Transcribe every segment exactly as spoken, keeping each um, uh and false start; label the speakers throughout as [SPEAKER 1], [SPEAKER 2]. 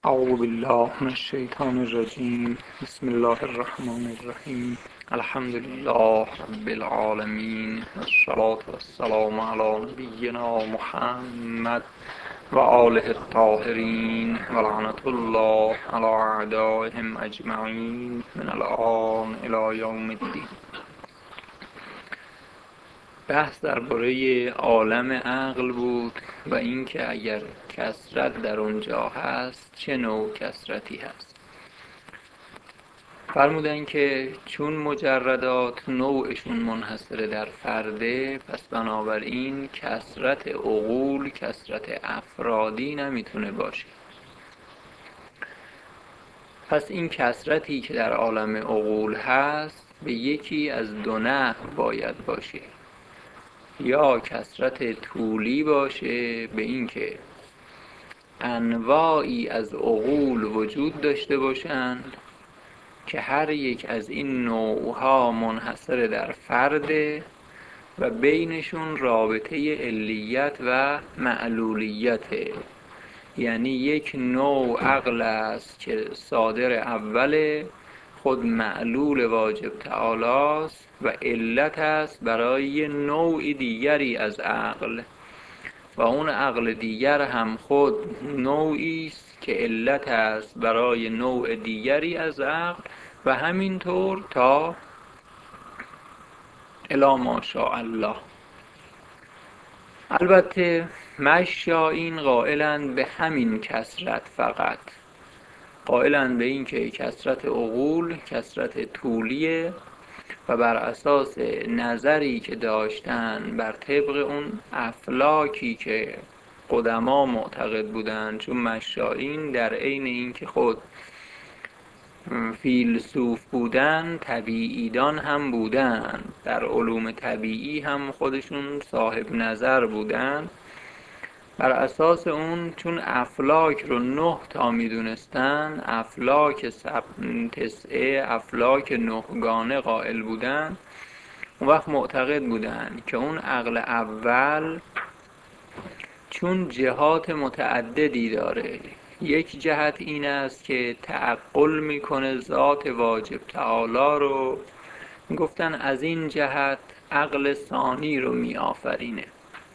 [SPEAKER 1] اعوذ بالله من الشیطان الرجیم. بسم الله الرحمن الرحیم. الحمد لله رب العالمین، والصلاة والسلام علی نبینا محمد و آله الطاهرین و لعنة الله علی اعدائهم اجمعین من الآن الی یوم الدین. بحث درباره عالم عقل بود و اینکه اگر کثرت در اونجا هست چه نوع کثرتی هست. فرمودن که چون مجردات نوعشون منحصر در فرده، پس بنابراین کثرت عقول کثرت افرادی نمیتونه باشه. پس این کثرتی که در عالم عقول هست به یکی از دو نحو باید باشه، یا کثرت طولی باشه، به این که انواعی از عقول وجود داشته باشند که هر یک از این نوعها منحصر در فرده و بینشون رابطه علیت و معلولیته. یعنی یک نوع عقل است که صادر اوله، خود معلول واجب تعالی است و علت است برای نوع دیگری از عقل، و اون عقل دیگر هم خود نوعی است که علت است برای نوع دیگری از عقل، و همینطور تا الی ما شاء الله. البته مشایین قائلند به همین کثرت، فقط قائلند به این که کثرت عقول کثرت طولیه و بر اساس نظری که داشتن بر طبق اون افلاکی که قدما معتقد بودند، چون مشایین در عین این که خود فیلسوف بودن طبیعیدان هم بودن، در علوم طبیعی هم خودشون صاحب نظر بودن. بر اساس اون چون افلاک رو نه تا میدونستن، افلاک سب... تسعه افلاک نهگانه قائل بودن، اون وقت معتقد بودن که اون عقل اول چون جهات متعددی داره، یک جهت این است که تعقل میکنه ذات واجب تعالی رو، گفتن از این جهت عقل ثانی رو میآفرینه.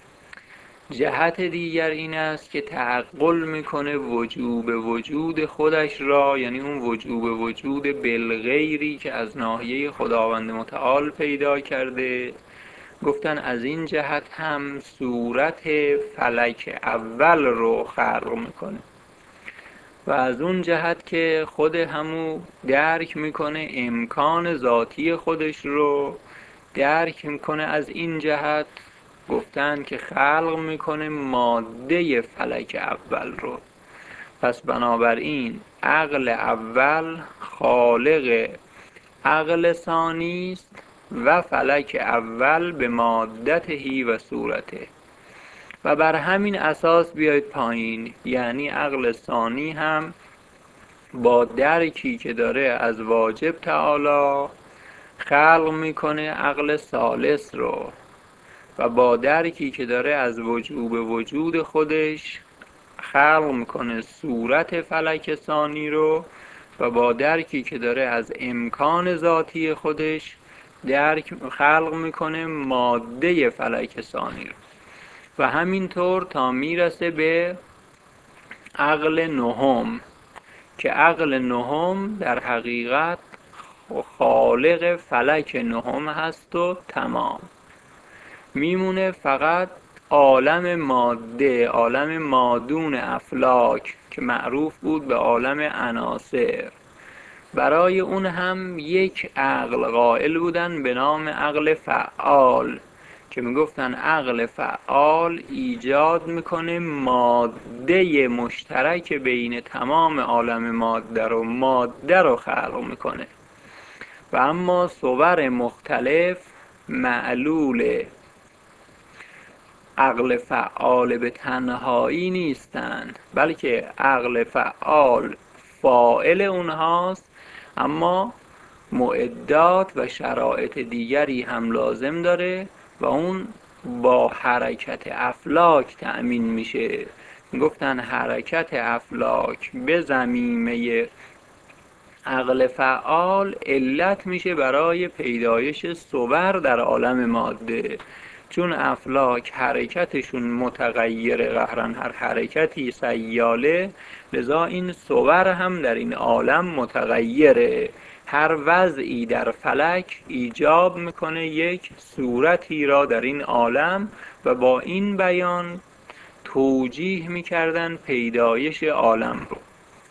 [SPEAKER 1] جهت دیگر این است که تعقل میکنه وجوب وجود خودش را، یعنی اون وجوب وجود بالغیری که از ناحیه خداوند متعال پیدا کرده، گفتن از این جهت هم صورت فلک اول رو خلق میکنه، و از اون جهت که خود همو درک میکنه امکان ذاتی خودش رو درک میکنه، از این جهت گفتن که خلق میکنه ماده فلک اول رو. پس بنابراین عقل اول خالق عقل ثانی است و فلک اول به مادته و صورته، و بر همین اساس بیاید پایین. یعنی عقل ثانی هم با درکی که داره از واجب تعالی خلق میکنه عقل ثالث رو، و با درکی که داره از وجوب وجود خودش خلق میکنه صورت فلک ثانی رو، و با درکی که داره از امکان ذاتی خودش درک خلق میکنه ماده فلک ثانی رو، و همینطور تا میرسه به عقل نهم، که عقل نهم در حقیقت خالق فلک نهم هست و تمام. میمونه فقط عالم ماده، عالم مادون افلاک که معروف بود به عالم عناصر. برای اون هم یک عقل قائل بودن به نام عقل فعال، که میگفتن عقل فعال ایجاد میکنه ماده مشترک بین تمام عالم ماده رو ماده رو خلق میکنه، و اما صور مختلف معلول عقل فعال به تنهایی نیستند، بلکه عقل فعال فاعل اونهاست، اما معدات و شرایط دیگری هم لازم داره و اون با حرکت افلاک تأمین میشه، گفتن حرکت افلاک به زمینه عقل فعال علت میشه برای پیدایش صور در عالم ماده، چون افلاک حرکتشون متغیره، قهرن هر حرکتی سیاله، لذا این صور هم در این عالم متغیره. هر وضعی در فلک ایجاب میکنه یک صورتی را در این عالم و با این بیان توجیه میکردن پیدایش عالم رو.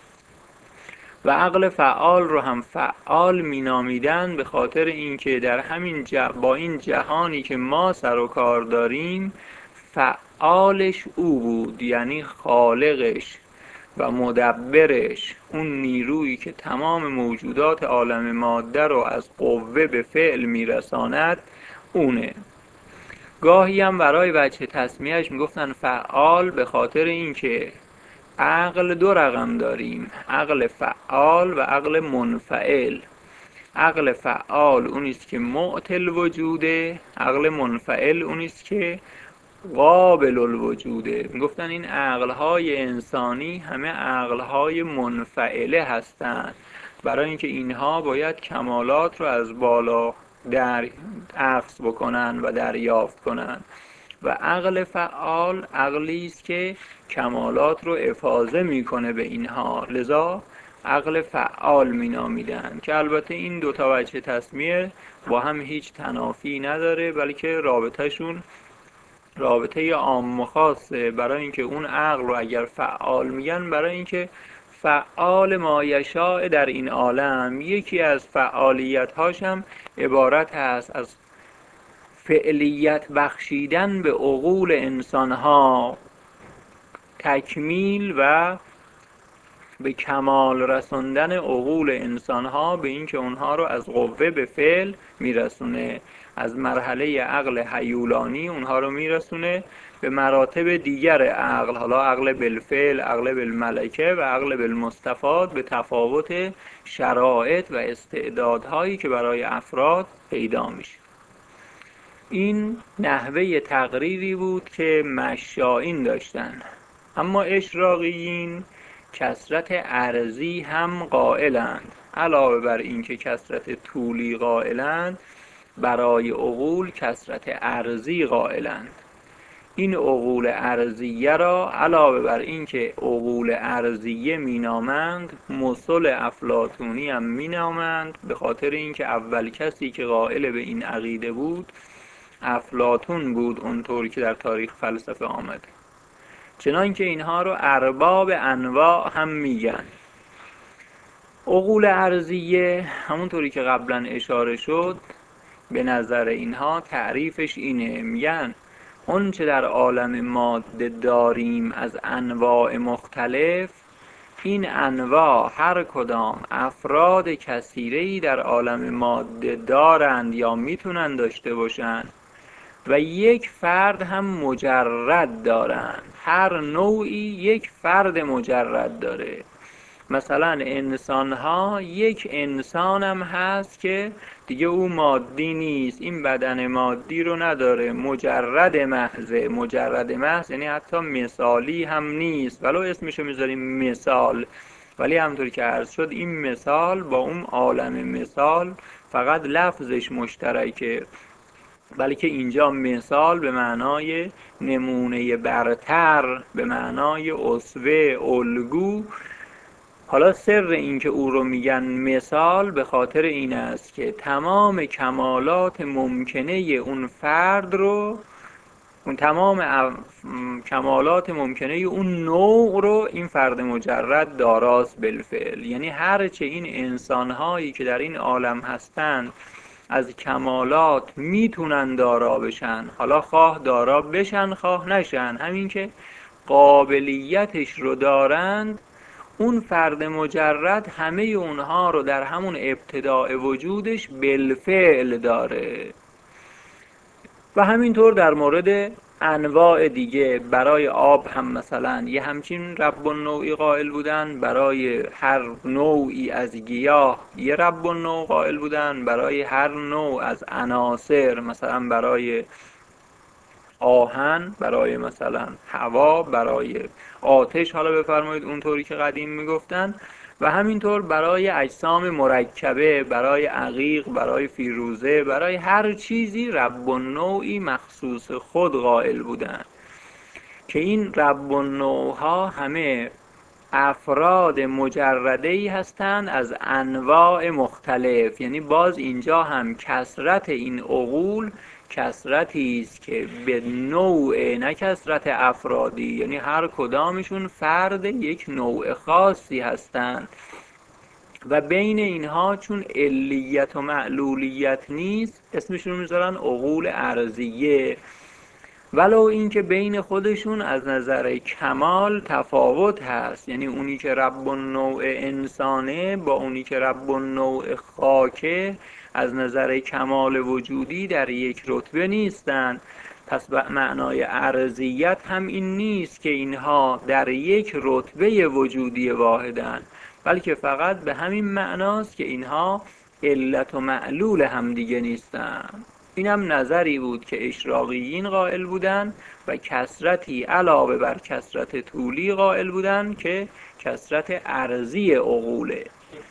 [SPEAKER 1] و عقل فعال رو هم فعال مینامیدن به خاطر اینکه در همین جه... با این جهانی که ما سر و کار داریم فعالش او بود، یعنی خالقش و مدبرش، اون نیرویی که تمام موجودات عالم ماده رو از قوه به فعل میرساند اونه. گاهی هم برای وجه تسمیهش میگفتن فعال به خاطر اینکه عقل دو رقم داریم، عقل فعال و عقل منفعل. عقل فعال اونیست که معطی الوجوده، عقل منفعل اونیست که قابل الوجوده. میگفتن این عقلهای انسانی همه عقلهای منفعله هستند، برای اینکه اینها باید کمالات رو از بالا در اخذ بکنن و دریافت کنن. و عقل فعال عقلی است که کمالات رو افاضه میکنه به اینها، لذا عقل فعال مینامیدن، که البته این دو تا وجه تسمیه با هم هیچ تنافی نداره، بلکه رابطهشون رابطه عام و خاصه. برای اینکه اون عقل رو اگر فعال میگن، برای اینکه فعال ما یشاء در این عالم، یکی از فعالیت هاشم عبارت هست از فعلیت بخشیدن به عقول انسانها، تکمیل و به کمال رساندن عقول انسانها به این که اونها رو از قوه به فعل میرسونه، از مرحله عقل هیولانی اونها رو میرسونه به مراتب دیگر عقل، حالا عقل بالفعل، عقل بالملکه و عقل بالمستفاد، به تفاوت شرایط و استعدادهایی که برای افراد پیدا میشه. این نحوه تقریری بود که مشائین داشتن. اما اشراقیین کثرت ارضی هم قائلند. علاوه بر این که کثرت طولی قائلند، برای عقول کثرت ارضی قائلند. این عقول ارضیه را علاوه بر این که عقول ارضیه مینامند، مثل افلاطونی هم مینامند، به خاطر اینکه اول کسی که قائل به این عقیده بود افلاطون بود، اونطوری که در تاریخ فلسفه آمده. چنانکه اینها رو ارباب انواع هم میگن. عقول ارضیه همونطوری که قبلا اشاره شد، به نظر اینها تعریفش اینه، میگن اون چه در عالم ماده داریم از انواع مختلف، این انواع هر کدام افراد کثیره‌ای در عالم ماده دارند یا میتونن داشته باشند و یک فرد هم مجرد دارند. هر نوعی یک فرد مجرد داره. مثلا انسان ها یک انسان هم هست که دیگه او مادی نیست، این بدن مادی رو نداره، مجرد محضه. مجرد محض یعنی حتی مثالی هم نیست، ولو اسمشو میذاریم مثال، ولی همونطور که عرض شد این مثال با اون عالم مثال فقط لفظش مشترکه، بلکه اینجا مثال به معنای نمونه برتر، به معنای اسوه، الگو. حالا سر این که او رو میگن مثال به خاطر این است که تمام کمالات ممکنه اون فرد رو، اون تمام کمالات ممکنه اون نوع رو این فرد مجرد داراست بالفعل. یعنی هرچه این انسانهایی که در این عالم هستند از کمالات میتونن دارا بشن، حالا خواه دارا بشن خواه نشن، همین که قابلیتش رو دارند، اون فرد مجرد همه اونها رو در همون ابتداء وجودش بالفعل داره. و همینطور در مورد انواع دیگه، برای آب هم مثلا یه همچین رب النوعی قائل بودن، برای هر نوعی از گیاه یه رب النوع قائل بودن، برای هر نوع از عناصر مثلا برای آهن برای مثلا هوا، برای آتش حالا بفرمایید اونطوری که قدیم میگفتن، و همینطور برای اجسام مرکبه، برای عقیق، برای فیروزه، برای هر چیزی رب النوعی مخصوص خود قائل بودن که این رب النوعها همه افراد مجرده‌ای هستند از انواع مختلف. یعنی باز اینجا هم کثرت این عقول کثرتی است که به نوع، نه کثرت افرادی، یعنی هر کدامشون فرد یک نوع خاصی هستند و بین اینها چون علیت و معلولیت نیست اسمشون رو میذارن عقول ارضیه، ولو اینکه بین خودشون از نظر کمال تفاوت هست. یعنی اونی که رب النوع انسانه با اونی که رب النوع خاکه از نظر کمال وجودی در یک رتبه نیستن. پس به معنای ارضیت هم این نیست که اینها در یک رتبه وجودی واحدن، بلکه فقط به همین معناست که اینها علت و معلول هم دیگه نیستن. این هم نظری بود که اشراقیین قائل بودن و کثرتی علاوه بر کثرت طولی قائل بودن که کثرت ارضی عقوله.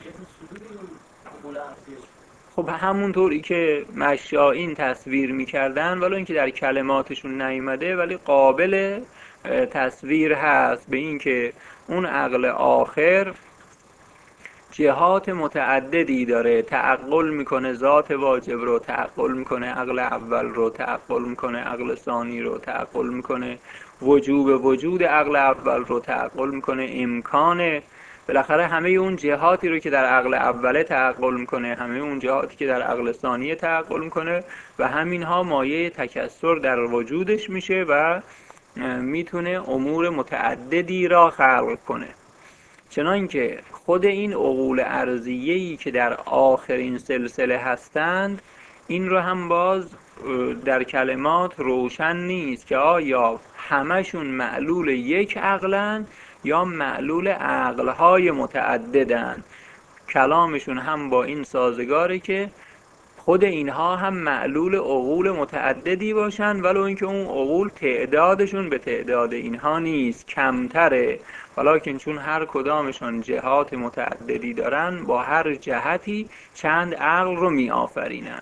[SPEAKER 1] خب همونطوری که مشایین تصویر میکردن، ولو اینکه در کلماتشون نیامده ولی قابل تصویر هست، به این که اون عقل آخر جهات متعددی داره، تعقل میکنه ذات واجب رو، تعقل میکنه عقل اول رو، تعقل میکنه عقل ثانی رو، تعقل میکنه وجوب وجود عقل اول رو، تعقل میکنه امکانه، بالاخره همه اون جهاتی رو که در عقل اوله تعقل میکنه، همه اون جهاتی که در عقل ثانیه تعقل میکنه و همینها مایه تکثر در وجودش میشه و میتونه امور متعددی را خلق کنه. چنانکه خود این عقول ارضیه‌ای که در آخرین سلسله هستند این رو هم باز در کلمات روشن نیست که آیا همشون معلول یک عقلن یا معلول عقلهای متعددن. کلامشون هم با این سازگاره که خود اینها هم معلول عقول متعددی باشن، ولو اینکه اون عقول تعدادشون به تعداد اینها نیست، کمتره، ولیکن چون هر کدامشون جهات متعددی دارن با هر جهتی چند عقل رو می آفرینن.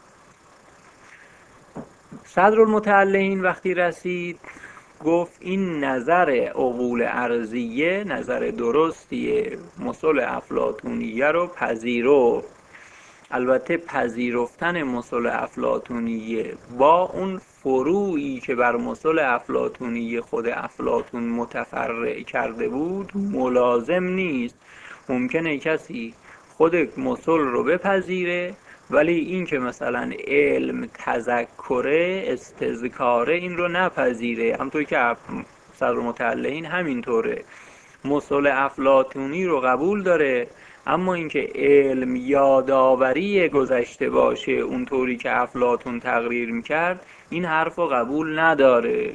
[SPEAKER 1] صدرالمتعلقین وقتی رسید گفت این نظر عقول ارضیه نظر درستیه، مثل افلاطونیه رو پذیرفت. البته پذیرفتن مثل افلاطونیه با اون فروعی که بر مثل افلاطونیه خود افلاطون متفرع کرده بود ملازم نیست. ممکنه کسی خود مثل رو بپذیره ولی این که مثلا علم، تذکره، استذکاره این رو نپذیره. همطور که صدرالمتعلقین همینطوره، مثل افلاطونی رو قبول داره، اما اینکه علم یادآوری گذشته باشه اونطوری که افلاطون تقریر میکرد این حرف رو قبول نداره.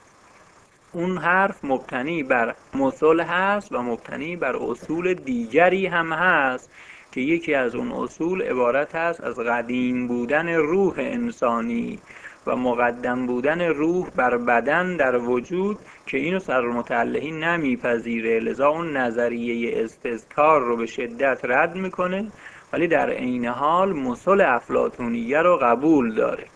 [SPEAKER 1] اون حرف مبتنی بر مثل هست و مبتنی بر اصول دیگری هم هست که یکی از اون اصول عبارت هست از قدیم بودن روح انسانی و مقدم بودن روح بر بدن در وجود که اینو صدرالمتعلقین نمیپذیره. لذا اون نظریه استذکار رو به شدت رد میکنه ولی در عین حال مثل افلاطونیه رو قبول داره.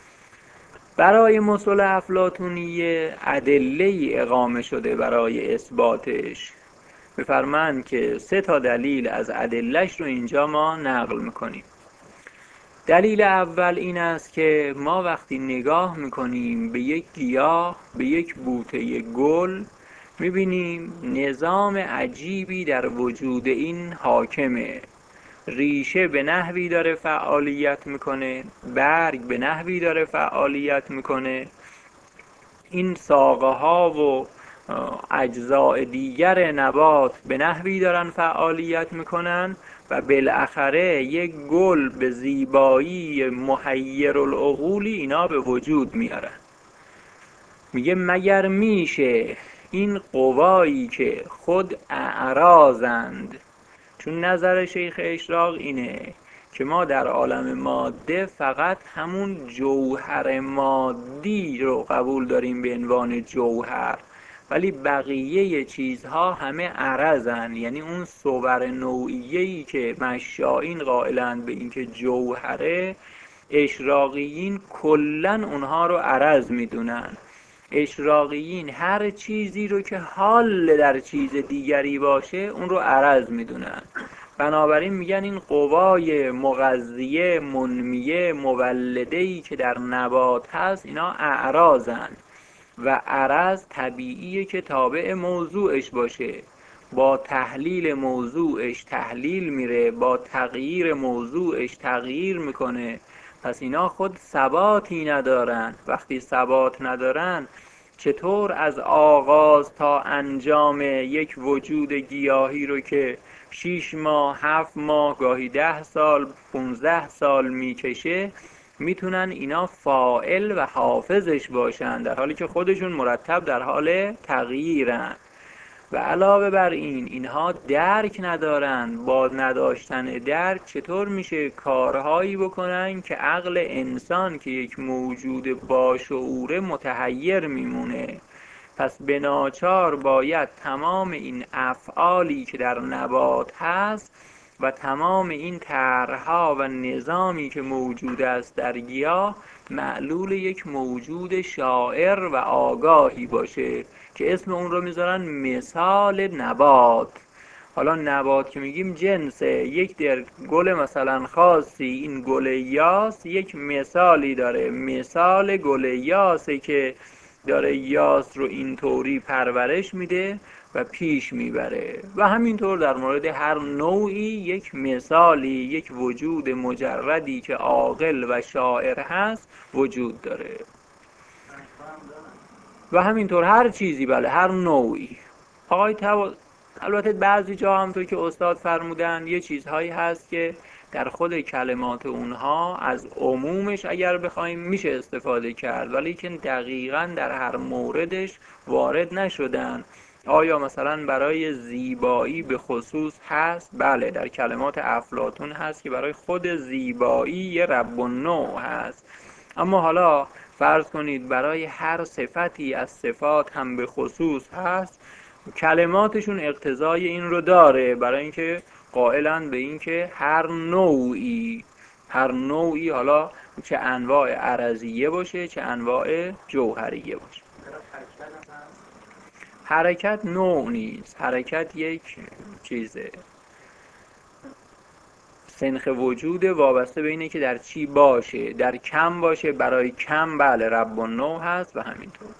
[SPEAKER 1] برای مثل افلاطونیه ادله اقامه شده برای اثباتش. بفرمایند که سه تا دلیل از ادلهش رو اینجا ما نقل میکنیم. دلیل اول این است که ما وقتی نگاه میکنیم به یک گیاه، به یک بوته گل، میبینیم نظام عجیبی در وجود این حاکمه. ریشه به نحوی داره فعالیت میکنه، برگ به نحوی داره فعالیت میکنه، این ساقه ها و اجزاء دیگر نبات به نحوی دارن فعالیت میکنن و بالاخره یک گل به زیبایی محیر العقولی اینا به وجود میارن. میگه مگر میشه این قوایی که خود اعراضند، چون نظر شیخ اشراق اینه که ما در عالم ماده فقط همون جوهر مادی رو قبول داریم به عنوان جوهر، ولی بقیه چیزها همه عرضن. یعنی اون صور نوعیه‌ای که مشائین قائلند به اینکه جوهره، اشراقیین کلن اونها رو عرض میدونن. اشراقیین هر چیزی رو که حال در چیز دیگری باشه اون رو عرض میدونن. بنابراین میگن این قوای مغذیه، منمیه، مولده‌ای که در نبات هست اینا اعراضن و عرض طبیعیه که تابع موضوعش باشه، با تحلیل موضوعش تحلیل میره، با تغییر موضوعش تغییر میکنه. پس اینا خود ثباتی ندارن. وقتی ثبات ندارن چطور از آغاز تا انجام یک وجود گیاهی رو که شیش ماه، هفت ماه، گاهی ده سال، پونزده سال میکشه میتونن اینا فاعل و حافظش باشن، در حالی که خودشون مرتب در حال تغییرن. و علاوه بر این اینها درک ندارن. با نداشتن درک چطور میشه کارهایی بکنن که عقل انسان که یک موجود باشعوره متحیر میمونه؟ پس به ناچار باید تمام این افعالی که در نبات هست و تمام این طرح‌ها و نظامی که موجود است در گیاه معلول یک موجود شاعر و آگاهی باشه که اسم اون رو میذارن مثال نبات. حالا نبات که میگیم جنسه، یک در گل مثلا خاصی، این گل یاس یک مثالی داره، مثال گل یاسه که داره یاس رو اینطوری پرورش میده و پیش میبره. و همینطور در مورد هر نوعی یک مثالی، یک وجود مجردی که عاقل و شاعر هست وجود داره. و همینطور هر چیزی، بله هر نوعی. آقای تبا... البته بعضی جا هم تو که استاد فرمودن یه چیزهایی هست که در خود کلمات اونها از عمومش اگر بخوایم میشه استفاده کرد، ولی که دقیقاً در هر موردش وارد نشدن. آیا مثلا برای زیبایی به خصوص هست؟ بله در کلمات افلاطون هست که برای خود زیبایی یه رب النوع هست. اما حالا فرض کنید برای هر صفتی از صفات هم به خصوص هست، کلماتشون اقتضای این رو داره، برای اینکه قائلن به اینکه هر نوعی هر نوعی حالا چه انواع عرضیه باشه چه انواع جوهریه باشه. حرکت نوع نیست، حرکت یک چیزه، سنخ وجود وابسته به اینه که در چی باشه. در کم باشه، برای کم بله رب النوع هست و همینطور.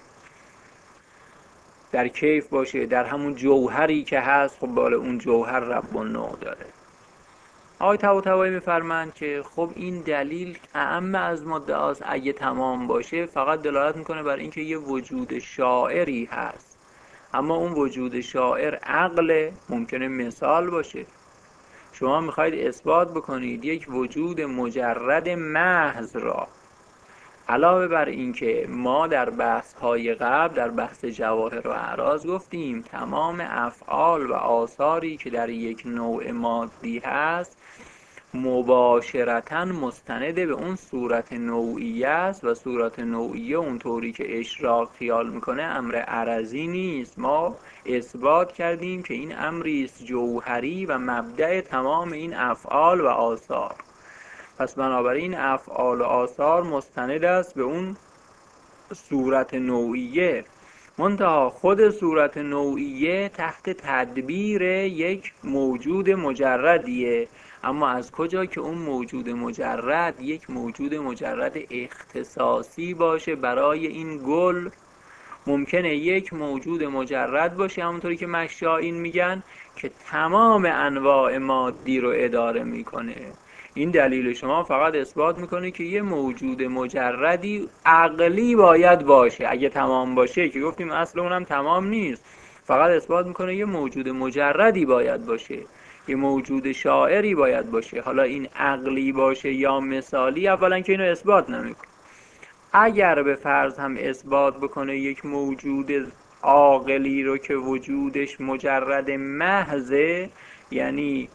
[SPEAKER 1] در کیف باشه، در همون جوهری که هست، خب بالا اون جوهر رب النوع داره. آقای طباطبایی میفرمند که خب این دلیل اعم از مدعاست، اگه تمام باشه فقط دلالت میکنه بر اینکه یه وجود شاعری هست، اما اون وجود شاعر عقل ممکنه مثال باشه. شما میخواید اثبات بکنید یک وجود مجرد محض را. علاوه بر این که ما در بحث‌های قبل در بحث جواهر و اعراض گفتیم تمام افعال و آثاری که در یک نوع مادی هست مباشرتاً مستند به اون صورت نوعیه است و صورت نوعیه اونطوری که اشراق خیال میکنه امر عرضی نیست. ما اثبات کردیم که این امری است جوهری و مبدأ تمام این افعال و آثار. پس بنابراین افعال و آثار مستند است به اون صورت نوعیه، منتها خود صورت نوعیه تحت تدبیر یک موجود مجردیه. اما از کجا که اون موجود مجرد یک موجود مجرد اختصاصی باشه؟ برای این گل ممکنه یک موجود مجرد باشه همونطوری که مشائین میگن که تمام انواع مادی رو اداره میکنه. این دلیل شما فقط اثبات میکنه که یه موجود مجردی عقلی باید باشه. اگه تمام باشه که گفتیم اصل اونم تمام نیست، فقط اثبات میکنه یه موجود مجردی باید باشه، یه موجود شاعری باید باشه. حالا این عقلی باشه یا مثالی، اولا که اینو اثبات نمیکنه. اگر به فرض هم اثبات بکنه یک موجود عاقلی رو که وجودش مجرد محضه، یعنی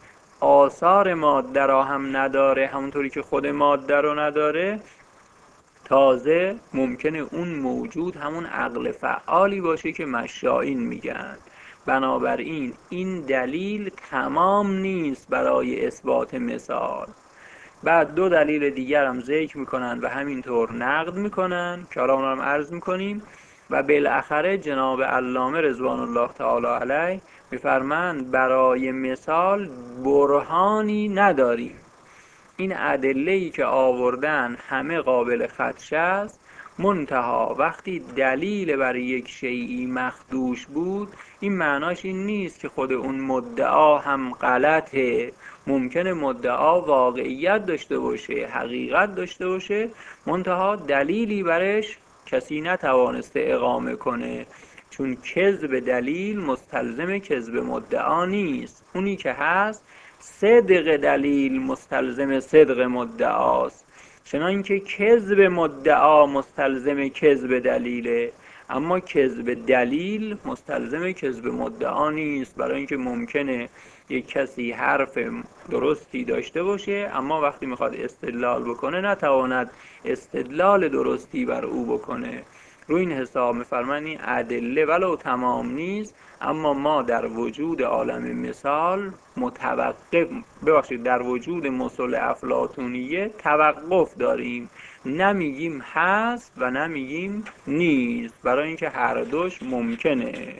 [SPEAKER 1] آثار ماده را هم نداره، همونطوری که خود ماده رو نداره، تازه ممکنه اون موجود همون عقل فعالی باشه که مشایین میگن. بنابراین این دلیل تمام نیست برای اثبات مثال. بعد دو دلیل دیگر هم ذکر میکنن و همینطور نقد میکنن که حالا اونا هم عرض میکنیم. و بالاخره جناب علامه رضوان الله تعالی علیه میفرمند برای مثال برهانی نداریم. این ادله‌ای که آوردن همه قابل خدشه است، منتها وقتی دلیل برای یک شیئی مخدوش بود، این معناش این نیست که خود اون مدعا هم غلطه. ممکنه مدعا واقعیت داشته باشه، حقیقت داشته باشه، منتها دلیلی برش کسی نتوانسته اقامه کنه، چون کذب دلیل مستلزم کذب مدعا نیست. اونی که هست صدق دلیل مستلزم صدق مدعاست، چنانکه کذب مدعا مستلزم کذب دلیله، اما کذب دلیل مستلزم کذب مدعا نیست. برای اینکه ممکنه یک کسی حرف درستی داشته باشه، اما وقتی میخواد استدلال بکنه نتواند استدلال درستی بر او بکنه. روی این حساب میفرمانی این ادله ولو تمام نیست، اما ما در وجود عالم مثال متوقف ببخشید در وجود مثل افلاطونیه توقف داریم، نمیگیم هست و نمیگیم نیست، برای اینکه هر دوش ممکنه.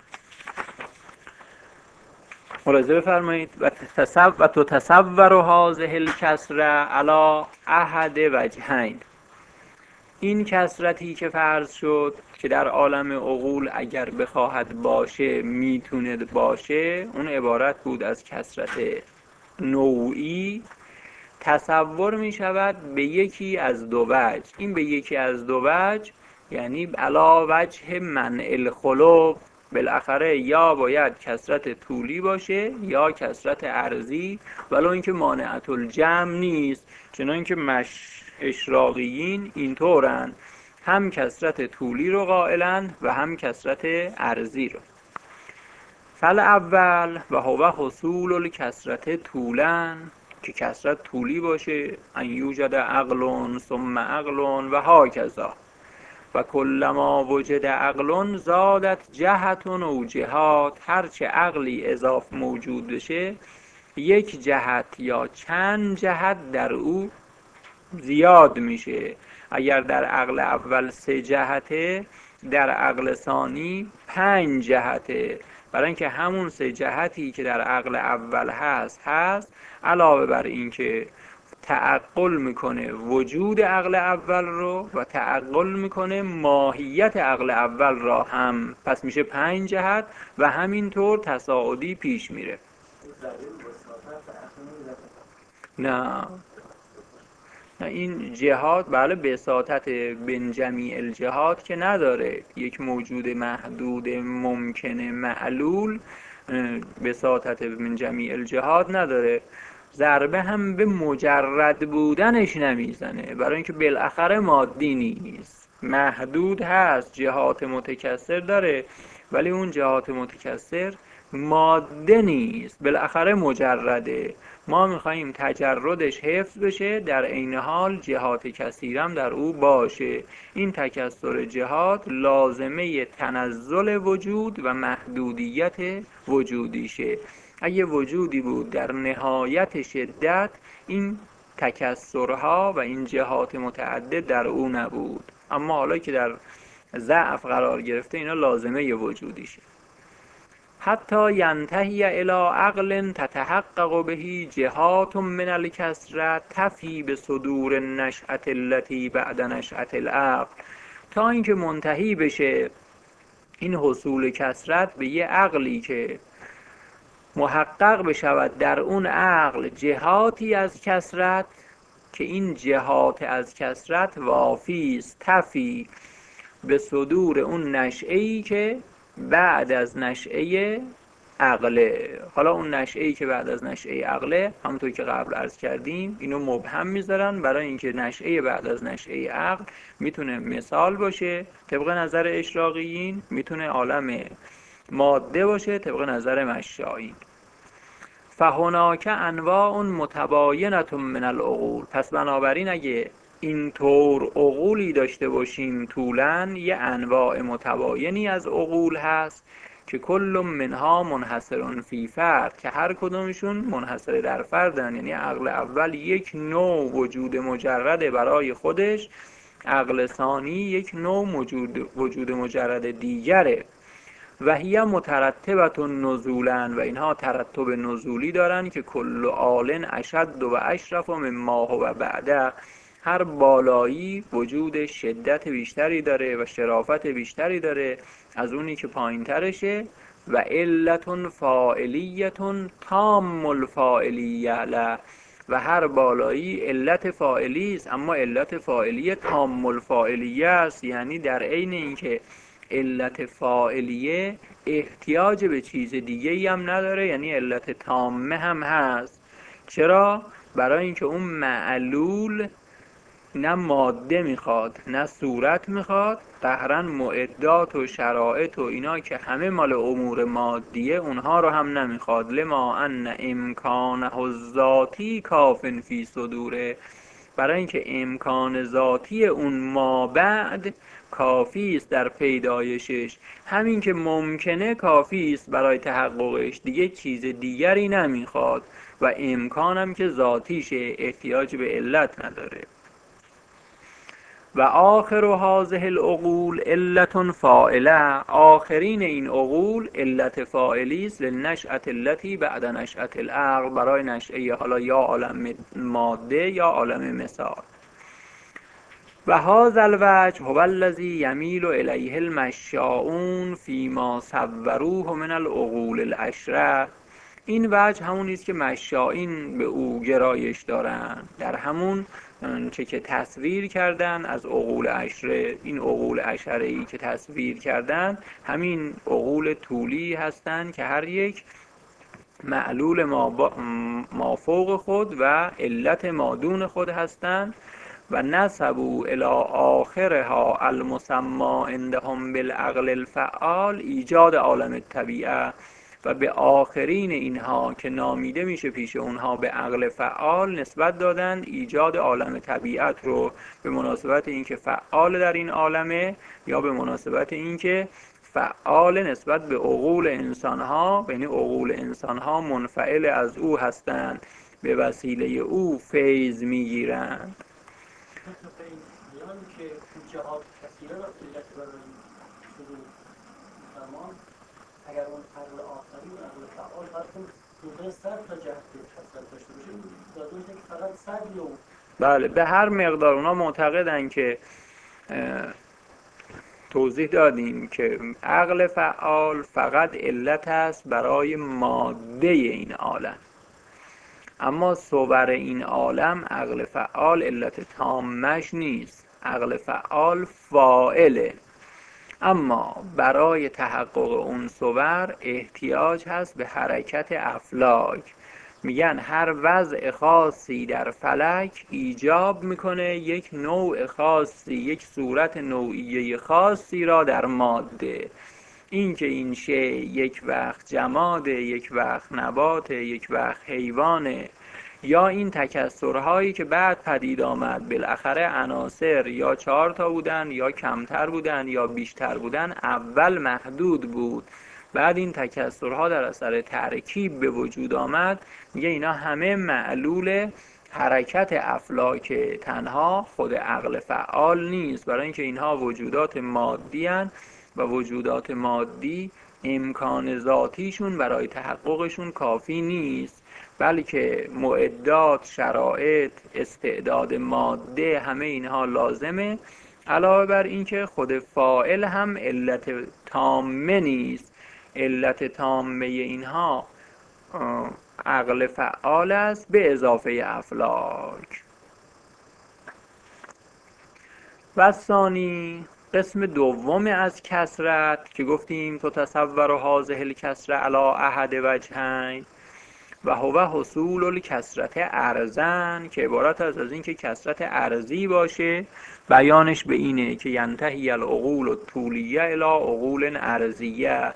[SPEAKER 1] ملاحظه بفرمایید. و تصور و تتصور هذه الکسره علی احد وجهین. این کثرتی که فرض شد که در عالم عقول اگر بخواهد باشه میتونه باشه، اون عبارت بود از کثرت نوعی، تصور می شود به یکی از دو وجه. این به یکی از دو وجه یعنی علا وجه منع الخلق، بالاخره یا باید کثرت طولی باشه یا کثرت عرضی، ولو اینکه مانعت الجمع نیست، چنانکه مش اشراقیین اینطورن، هم کثرت طولی رو قائلن و هم کثرت عرضی رو. فل اول و هو حصول الکثرت طولن، که کثرت طولی باشه، ان یوجد عقل ثم عقل و هاکذا، و کلما وجد عقل زادت جهت و جهات، هرچه عقلی اضافه موجود بشه یک جهت یا چند جهت در او زیاد میشه. اگر در عقل اول سه جهته، در عقل ثانی پنج جهته، برای اینکه همون سه جهتی که در عقل اول هست هست، علاوه بر اینکه تعقل میکنه وجود عقل اول رو و تعقل میکنه ماهیت عقل اول را هم، پس میشه پنج جهت و همینطور تصاعدی پیش میره. نه این جهات بله بساطت بن جمیع الجهات که نداره. یک موجود محدود ممکنه معلول بساطت بن جمیع الجهات نداره. ضربه هم به مجرد بودنش نمیزنه، برای اینکه بالاخره مادی نیست، محدود هست، جهات متکثر داره، ولی اون جهات متکثر ماده نیست، بالاخره مجرده. ما میخواییم تجردش حفظ بشه، در عین حال جهات کثیرم در او باشه. این تکثر جهات لازمه تنزل وجود و محدودیت وجودیشه. اگه وجودی بود در نهایت شدت، این تکثرها و این جهات متعدد در او نبود، اما حالا که در ضعف قرار گرفته اینا لازمه وجودیشه. حتی ینتهی الی عقل تتحقق بهی جهات من الکثرة تفی به صدور النشأة التي بعد نشأة العقل، تا اینکه منتهی بشه این حصول کثرت به یه عقلی که محقق بشود در اون عقل جهاتی از کثرت، که این جهات از کثرت وافی است، تفی به صدور اون نشأه‌ای که بعد از نشأه عقله. حالا اون نشأه‌ای که بعد از نشأه عقله، همونطور که قبل عرض کردیم اینو مبهم میذارن، برای اینکه نشأه بعد از نشأه عقل میتونه مثال باشه طبق نظر اشراقیین، میتونه عالم ماده باشه طبق نظر مشایین. فهناک انواع متباینة من العقول، پس بنابراین اگه اینطور عقولی داشته باشیم طولاً، یه انواع متباینی از عقول هست که کل منها منحصر فی فرد، که هر کدومشون منحصر در فردن. یعنی عقل اول یک نوع وجود مجرد برای خودش، عقل ثانی یک نوع وجود وجود مجرد دیگره. و هی مترتبت نزولا، و اینها ترتب نزولی دارن که کل آل اشد و اشرف مما هو بعده، هر بالایی وجود شدت بیشتری داره و شرافت بیشتری داره از اونی که پایین ترشه. و علت فاعلیت تام الفاعلیه له، و هر بالایی علت فاعلی است، اما علت فاعلی تام الفاعلیه است. یعنی در عین اینکه علت فاعلیه احتیاج به چیز دیگه‌ای هم نداره، یعنی علت تامه هم هست. چرا؟ برای اینکه اون معلول نه ماده میخواد نه صورت میخواد، قهرن معدات و شرایط و اینا که همه مال امور مادیه اونها رو هم نمیخواد. لما ان امکانه الذاتی کافن فی صدوره، برای اینکه امکان ذاتی اون ما بعد کافی است در پیدایشش، همین که ممکنه کافی است برای تحققش، دیگه چیز دیگری نمیخواد. و امکانم که ذاتیشه، احتیاج به علت نداره. و آخر هذه العقول علت فاعله، آخرین این عقول علت فاعلی است للنشأة التي بعد نشأة العقل، برای نشأه حالا یا عالم ماده یا عالم مثال. و هذا الوجه هو الذی یمیل الیه المشاؤون فیما صوروه من العقول العشره، این وجه همونی است که مشائین به او گرایش دارند، در همون چه که تصویر کردن از عقول عشره. این عقول عشره ای که تصویر کردن همین عقول طولی هستند که هر یک معلول ما, با ما فوق خود و علت مادون خود هستند. و نسبوا الی آخرها المسما عندهم بالعقل الفعال ایجاد عالم الطبیعه، و به آخرین اینها که نامیده میشه پیش اونها به عقل فعال نسبت دادن ایجاد عالم طبیعت رو، به مناسبت اینکه فعال در این عالمه، یا به مناسبت اینکه فعال نسبت به عقول انسانها، یعنی عقول انسانها منفعل از او هستند، به وسیله او فیض میگیرند.
[SPEAKER 2] که جهات کثیره را علت برای شروع زمان، اگر اون عقل آخری و عقل فعال فرقون دوباره صد تا جهت کثرت داشته باشه، داده میشه که فقط صد یا
[SPEAKER 1] بله به هر مقدار. اونا معتقدن که توضیح دادیم که عقل فعال فقط علت است برای ماده این عالم، اما صور این عالم عقل فعال علت تامش نیست، عقل فعال فاعله. اما برای تحقق اون صور احتیاج هست به حرکت افلاک. میگن هر وضع خاصی در فلک ایجاب میکنه یک نوع خاصی، یک صورت نوعیه خاصی را در ماده. این که این شی یک وقت جماده، یک وقت نباته، یک وقت حیوانه، یا این تکثرهایی که بعد پدید آمد، بالاخره عناصر یا چهار تا بودن یا کمتر بودن یا بیشتر بودن، اول محدود بود، بعد این تکثرها در اثر ترکیب به وجود آمد. میگه اینا همه معلول حرکت افلاک، تنها خود عقل فعال نیست، برای اینکه اینها وجودات مادی هستند و وجودات مادی امکان ذاتیشون برای تحققشون کافی نیست، بلکه معدات، شرایط، استعداد ماده، همه اینها لازمه. علاوه بر اینکه خود فاعل هم علت تامه نیست، علت تامه اینها عقل فعال است به اضافه افلاک. و ثانی، قسم دوم از کثرت که گفتیم تو تصور و هذه الکثرة علی احد وجهین، و هو حصول الکثرت ارزن، که عبارت است از این که کثرت ارزی باشه. بیانش به اینه که ینتهی العقول الطولیه الی عقول ارزیه،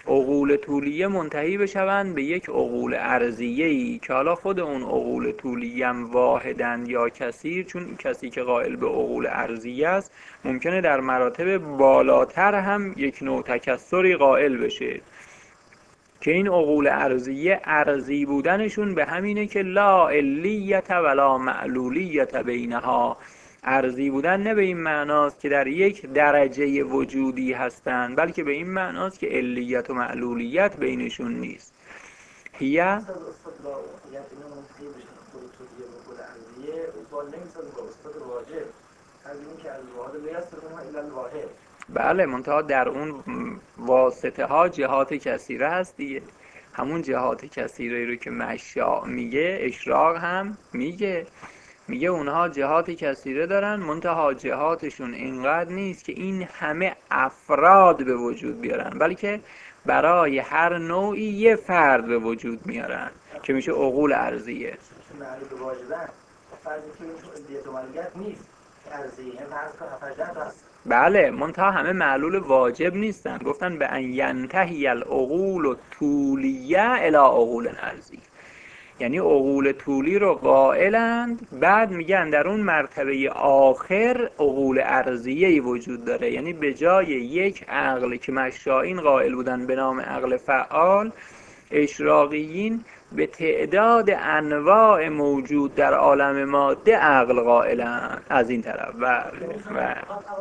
[SPEAKER 1] عقول طولیه منتهی بشوند به یک عقول ارضیه‌ای که حالا خود اون عقول طولیه هم واحدن یا کثیر، چون کسی که قائل به عقول ارضیه است ممکنه در مراتب بالاتر هم یک نوع تکثری قائل بشه که این عقول ارضیه ارضی بودنشون به همینه که لا علیت ولا معلولیت بینها. ارضی بودن نه به این معناست که در یک درجه وجودی هستند، بلکه به این معناست که علیت و معلولیت بینشون نیست. هیه
[SPEAKER 2] مثلا استاد با یعنی اینو منتهی بشه خود توضیح عقول ارضیه با نمیسازه با استاد واجب از این که از واحد لیست رو الا الواحد.
[SPEAKER 1] بله، منتها در اون واسطه ها جهات کثیره هست دیگه. همون جهات کثیره رو که مشاع میگه اشراق هم میگه میگه اونها جهات کثیره دارن، منتها جهاتشون اینقدر نیست که این همه افراد به وجود بیارن، بلکه برای هر نوعی یه فرد به وجود میارن که میشه عقول ارضیه.
[SPEAKER 2] معلول واجبن فرضی که اون دیت و معلولیت نیست ارضیه، هم فرض کن هفت هست.
[SPEAKER 1] بله، منتها همه معلول واجب نیستن. گفتن به ان ینتهی العقول طولیه الی عقول ارضی، یعنی عقول طولی رو قائلند، بعد میگن در اون مرتبه آخر عقول ارضیه‌ای وجود داره، یعنی به جای یک عقل که مشائین قائل بودن به نام عقل فعال، اشراقیین به تعداد انواع موجود در عالم ماده عقل قائلند از این طرف. و و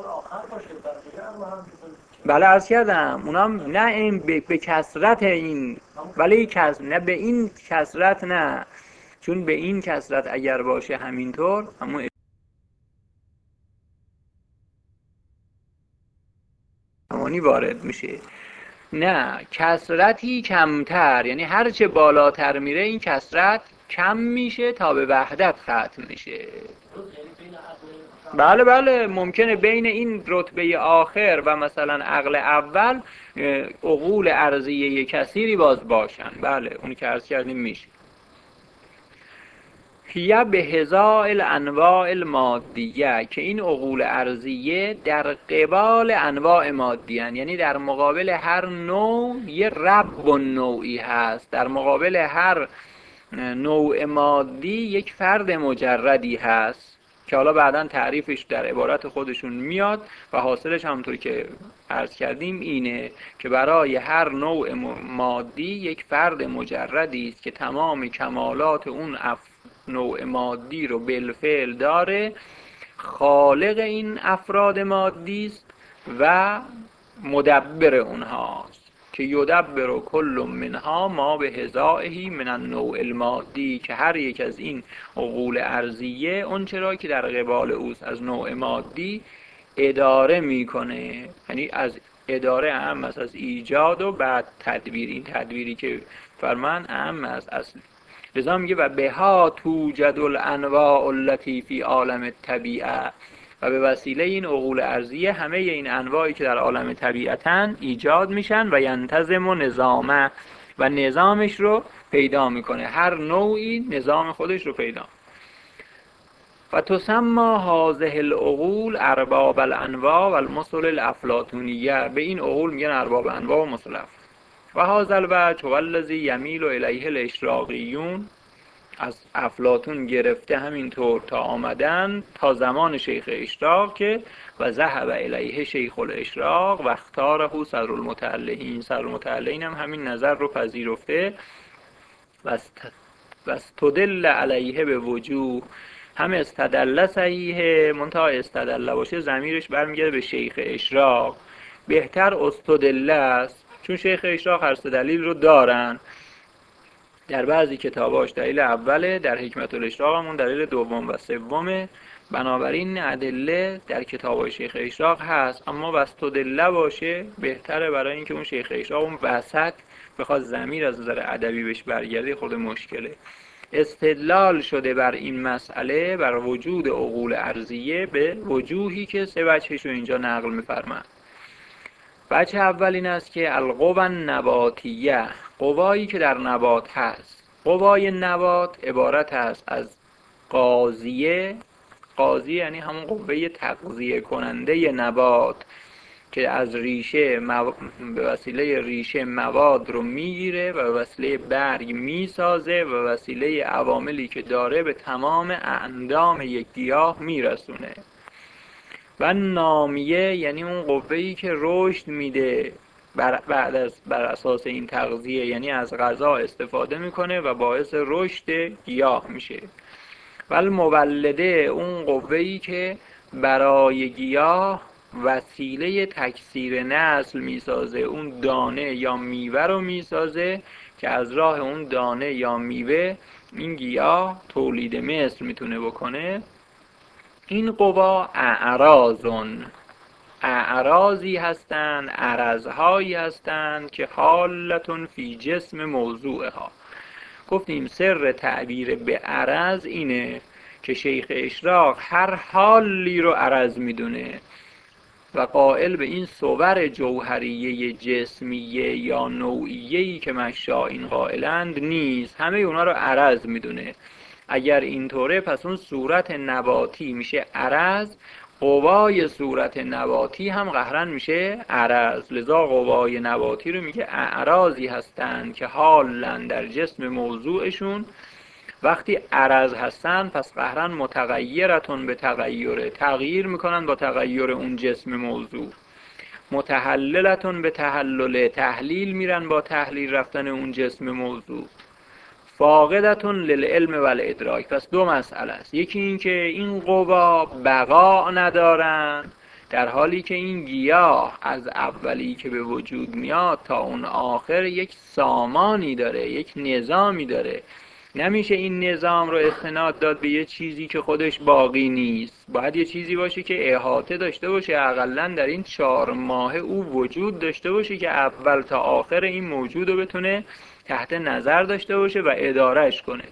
[SPEAKER 1] بله عرض کردم اونام نه این به کثرت این، ولی نه به این کثرت، نه، چون به این کثرت اگر باشه همینطور همون همانی وارد میشه. نه، کثرتی کمتر، یعنی هرچه بالاتر میره این کثرت کم میشه تا به وحدت ختم میشه. بله بله، ممکنه بین این رتبه آخر و مثلا عقل اول عقول ارضیه کثیری باز باشن. بله، اونی که عرض کردیم میشه. هیه به هزاء الانواع المادیه، که این عقول ارضیه در قبال انواع مادی هن، یعنی در مقابل هر نوع یه رب و نوعی هست، در مقابل هر نوع مادی یک فرد مجردی هست که حالا بعداً تعریفش در عبارت خودشون میاد و حاصلش همونطور که عرض کردیم اینه که برای هر نوع مادی یک فرد مجردی است که تمام کمالات اون اف... نوع مادی رو بالفعل داره، خالق این افراد مادی است و مدبر اونهاست که یدبر کل منها ما به هزائه من النوع المادی، که هر یک از این عقول ارضیه اون چرا که در قبال اوست از نوع مادی اداره میکنه، یعنی از اداره اهم است از ایجاد و بعد تدبیر. این تدبیری که فرمان اهم است اصل. لذا میگه و بها توجد الانواع التي فی عالم الطبیعه، و به وسیله این عقول ارضیه همه این انواعی که در عالم طبیعتن ایجاد میشن و ینتظم و نظامه، و نظامش رو پیدا میکنه، هر نوعی نظام خودش رو پیدا. و تسمى هذه العقول ارباب الانواع و المثل الافلاطونیه، به این عقول میگن ارباب انواع و مثل افلاطون. و هذا الوجه هو الذی یمیل الیه الاشراقیون، از افلاطون گرفته همینطور تا آمدن تا زمان شیخ اشراق که و ذهب الیه شیخ الاشراق و اختاره صدر المتعلقین. صدر المتعلقین هم همین نظر رو پذیرفته و استدل علیه به وجوه، هم استدل صحیحه، منتها استدل باشه ضمیرش برمیگرده به شیخ اشراق، بهتر استدل است، چون شیخ اشراق هر سه دلیل رو دارن. در بعضی کتاباش دلیل اوله، در حکمت الاشراق همون دلیل دوم و سومه، بنابراین ادله در کتابای شیخ اشراق هست، اما واستدل باشه بهتره، برای اینکه اون شیخ اشراق اون وسط بخواد ضمیر از نظر ادبی بهش برگرده خود مشکله. استدلال شده بر این مسئله، بر وجود عقول ارضیه، به وجوهی که سه وجهش رو اینجا نقل می‌فرمایند. وجه اول این است که القوا النباتیه، قوایی که در نبات هست. قوای نبات عبارت است از قاضیه، قاضی یعنی همون قوه تغذیه کننده نبات، که از ریشه مو... به وسیله ریشه مواد رو میگیره و به وسیله برگ میسازه و به وسیله عواملی که داره به تمام اندام یک گیاه میرسونه. و نامیه یعنی اون قوه‌ای که رشد میده بر بعد از بر اساس این تغذیه، یعنی از غذا استفاده میکنه و باعث رشد گیاه میشه. و مولده اون قوه‌ای که برای گیاه وسیله تکثیر نسل میسازه، اون دانه یا میوه رو میسازه که از راه اون دانه یا میوه این گیاه تولید مثل میتونه بکنه. این قوا اعراضون، اعراضی هستند، عرضهایی هستند که حالتون فی جسم موضوعها. گفتیم سر تعبیر به عرض اینه که شیخ اشراق هر حالی رو عرض میدونه و قائل به این صور جوهریه جسمیه یا نوعیه‌ای که مشایین قائلند نیست، همه اونا رو عرض میدونه. اگر اینطوره پس اون صورت نباتی میشه عرض، قوای صورت نباتی هم قهرن میشه عرض. لذا قوای نباتی رو میگه اعراضی هستند که حالن در جسم موضوعشون. وقتی عرض هستن پس قهرن متغیرتون به تغییره، تغییر میکنن با تغییر اون جسم موضوع. متحللتون به تحلل، تحلیل میرن با تحلیل رفتن اون جسم موضوع. فاقدتون للعلم و الادراک. پس دو مسئله است، یکی این که این قوا بقا ندارن در حالی که این گیاه از اولی که به وجود میاد تا اون آخر یک سامانی داره، یک نظامی داره. نمیشه این نظام رو استناد داد به یه چیزی که خودش باقی نیست. باید یه چیزی باشه که احاطه داشته باشه، اقلن در این چهار ماه او وجود داشته باشه که اول تا آخر این موجود رو بتونه تحت نظر داشته باشه و ادارهش کنه.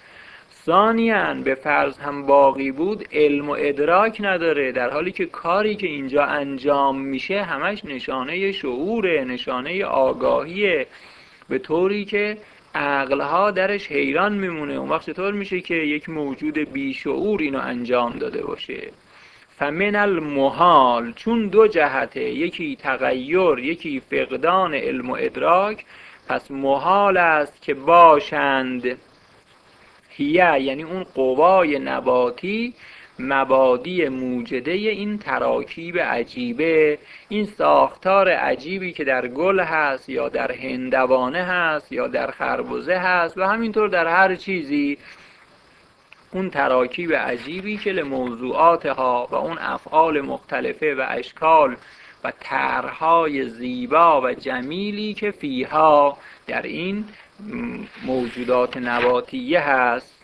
[SPEAKER 1] ثانیاً به فرض هم باقی بود علم و ادراک نداره، در حالی که کاری که اینجا انجام میشه همش نشانه شعوره، نشانه آگاهیه، به طوری که عقلها درش حیران میمونه. اون وقت چطور میشه که یک موجود بیشعور اینو انجام داده باشه؟ فمن المحال، چون دو جهته، یکی تغییر یکی فقدان علم و ادراک، پس محال است که باشند هیه، یعنی اون قوای نباتی، مبادی موجده این تراکیب عجیبه، این ساختار عجیبی که در گل هست یا در هندوانه هست یا در خربزه هست و همینطور در هر چیزی، اون تراکیب عجیبی که لموضوعاتها و اون افعال مختلفه و اشکال و طرحهای زیبا و جمیلی که فیها در این موجودات نباتیه هست.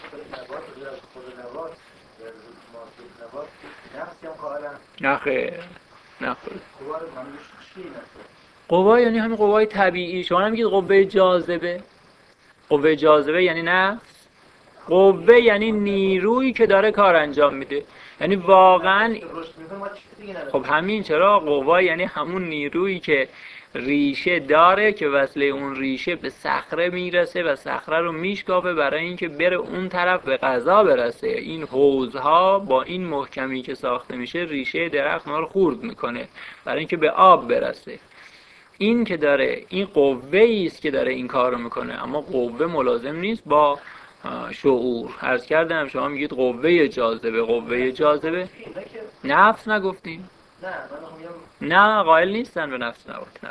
[SPEAKER 1] نه خیر، نه خیر. قوا یعنی همین قوای طبیعی. شما نمیگید قوه جاذبه؟ قوه جاذبه یعنی نفس. قوه یعنی نیرویی که داره کار انجام میده، یعنی واقعا خب همین. چرا قوا یعنی همون نیرویی که ریشه داره که وصله اون ریشه به صخره میرسه و صخره رو میشکافه برای اینکه بره اون طرف به غذا برسه. این حوضها با این محکمی که ساخته میشه ریشه درخت ما رو خورد میکنه برای اینکه به آب برسه. این که داره، این قوه‌ای است که داره این کارو میکنه، اما قوه ملازم نیست با شعور. عرض کردم شما میگید قوه جاذبه، قوه جاذبه نفس نگفتیم؟ نه قائل نیستن به نفس نگفتن.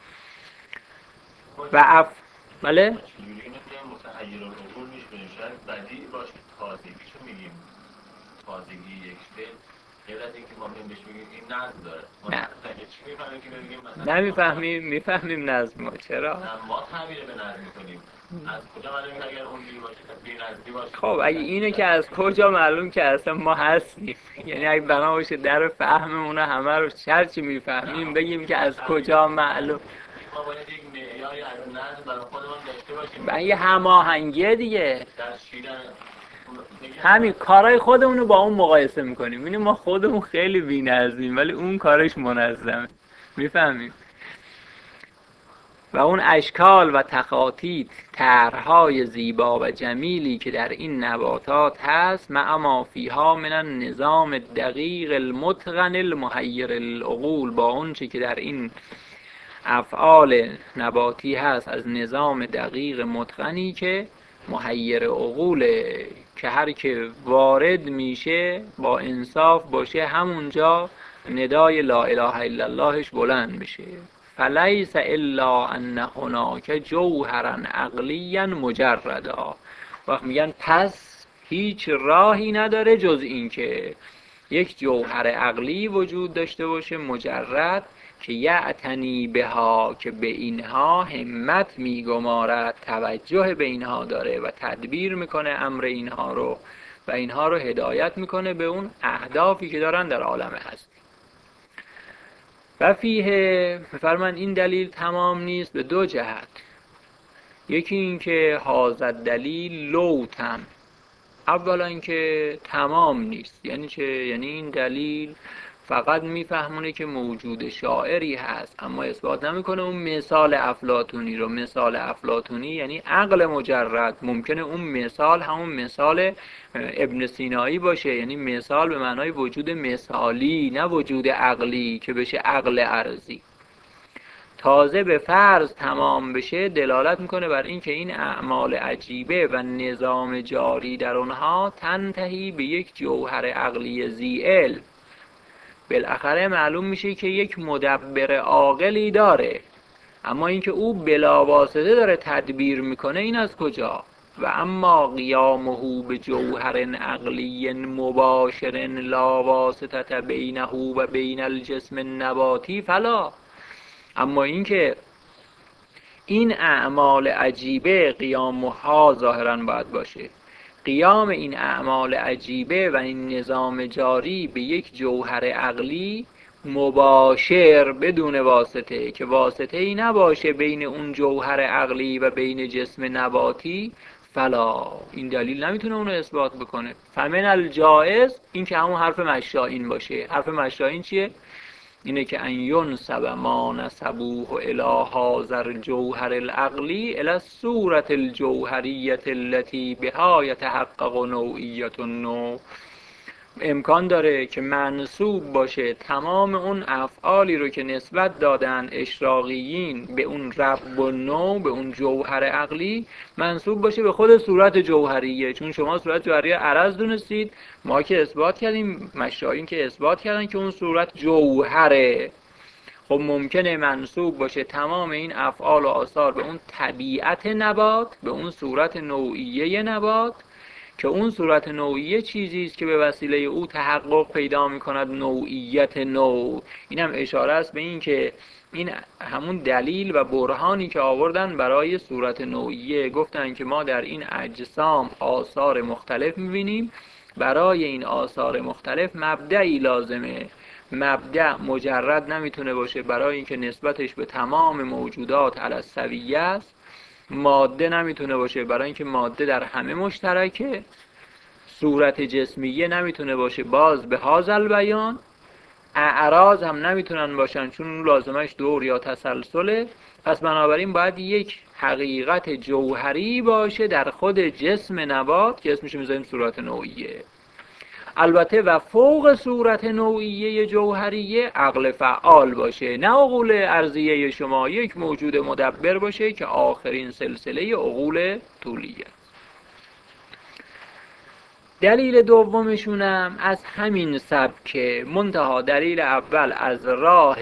[SPEAKER 1] و اف بله
[SPEAKER 3] متحیر العقول میشونیم. شاید بدیعی باشه تازگیشو میگیم، تازگی یک فعل، غیر از اینکه ما بهش بگیم این نظم داره. ما چی میفهمیم که بگیم مثلا
[SPEAKER 1] نمیفهمیم؟ میفهمیم نظم. ما چرا؟
[SPEAKER 3] ما تعبیر به نظم میکنیم. از کجا معلوم که اگر اون بی باشه بی نظمی باشه؟
[SPEAKER 1] خب اگه اینه که از کجا معلوم که اصلا ما هستیم، یعنی اگه بنا باشه در فهممون همه رو هرچی میفهمیم بگیم که از کجا معلوم،
[SPEAKER 3] ما باید یک معیاری از نظم برای خودمون داشته باشیم.
[SPEAKER 1] من یه هماهنگی دیگه
[SPEAKER 3] در شیرن
[SPEAKER 1] همین کارهای خودمون رو با اون مقایسه میکنیم، میبینیم ما خودمون خیلی بی‌نظمیم ولی اون کارش منظمه. میفهمیم؟ و اون اشکال و تخاطیط، طرح‌های زیبا و جمیلی که در این نباتات هست، مع ما فیها من النظام الدقیق المتقن المحیر العقول، با اون چی که در این افعال نباتی هست از نظام دقیق متقنی که محیر عقوله، که هر که وارد میشه با انصاف باشه همونجا ندای لا اله الا اللهش بلند میشه. فلیس الا ان هناک جوهرا عقلیا مجردا. وقت میگن پس هیچ راهی نداره جز این که یک جوهر عقلی وجود داشته باشه مجرد، که یعتنی بها، که به اینها همت میگمارد، توجه به اینها داره و تدبیر میکنه امر اینها رو و اینها رو هدایت میکنه به اون اهدافی که دارن در عالم هستی. و فیه میفرمان این دلیل تمام نیست به دو جهت. یکی این که هذا دلیل لوتم، اولا اینکه تمام نیست. یعنی چه؟ یعنی این دلیل فقط میفهمونه که موجود شاعری هست، اما اثبات نمیکنه اون مثال افلاطونی رو. مثال افلاطونی یعنی عقل مجرد. ممکنه اون مثال همون مثال ابن سینایی باشه، یعنی مثال به معنای وجود مثالی، نه وجود عقلی که بشه عقل ارضی. تازه به فرض تمام بشه دلالت میکنه بر این که این اعمال عجیبه و نظام جاری در اونها تنتهی به یک جوهر عقلی ذی علم. بالاخره معلوم میشه که یک مدبر عاقلی داره، اما اینکه او بلا واسطه داره تدبیر میکنه این از کجا؟ و اما قیامه به جوهر عقلی مباشر لا واسطه بینه و بین الجسم النباتی فلا. اما اینکه این اعمال عجیبه قیامها ظاهرا باید باشه، قیام این اعمال عجیبه و این نظام جاری به یک جوهر عقلی مباشر بدون واسطه، که واسطه ای نباشه بین اون جوهر عقلی و بین جسم نباتی، فلا، این دلیل نمیتونه اونو اثبات بکنه. فمن الجائز این که همون حرف مشائین باشه. حرف مشائین چیه؟ اینه که ان ینسب ما نسبوه الی هذا الجوهر العقلی الی الصورة الجوهریة التي بها یتحقق نوعیت النوع. امکان داره که منسوب باشه تمام اون افعالی رو که نسبت دادن اشراقیین به اون رب و نوع، به اون جوهر عقلی، منسوب باشه به خود صورت جوهریه. چون شما صورت جوهریه عرض دونستید، ما که اثبات کردیم، مشایین که اثبات کردن که اون صورت جوهره. خب ممکنه منسوب باشه تمام این افعال و آثار به اون طبیعت نبات، به اون صورت نوعیه نبات، که اون صورت نوعیه چیزی است که به وسیله او تحقق پیدا می‌کند نوعیت نوع. این هم اشاره است به این که این همون دلیل و برهانی که آوردن برای صورت نوعیه. گفتن که ما در این اجسام آثار مختلف می‌بینیم، برای این آثار مختلف مبدعی لازمه. مبدع مجرد نمیتونه باشه برای اینکه نسبتش به تمام موجودات علی السویه است. ماده نمیتونه باشه برای اینکه ماده در همه مشترکه. صورت جسمیه نمیتونه باشه باز به هازل بیان. اعراض هم نمیتونن باشن چون اون لازمش دور یا تسلسله. پس بنابراین باید یک حقیقت جوهری باشه در خود جسم نبات که اسمش میذاریم صورت نوعیه. البته و فوق صورت نوعیه جوهریه عقل فعال باشه، نه عقول ارضیه شما، یک موجود مدبر باشه که آخرین سلسله عقول طولیه. دلیل دومشونم از همین سبکه، منتها دلیل اول از راه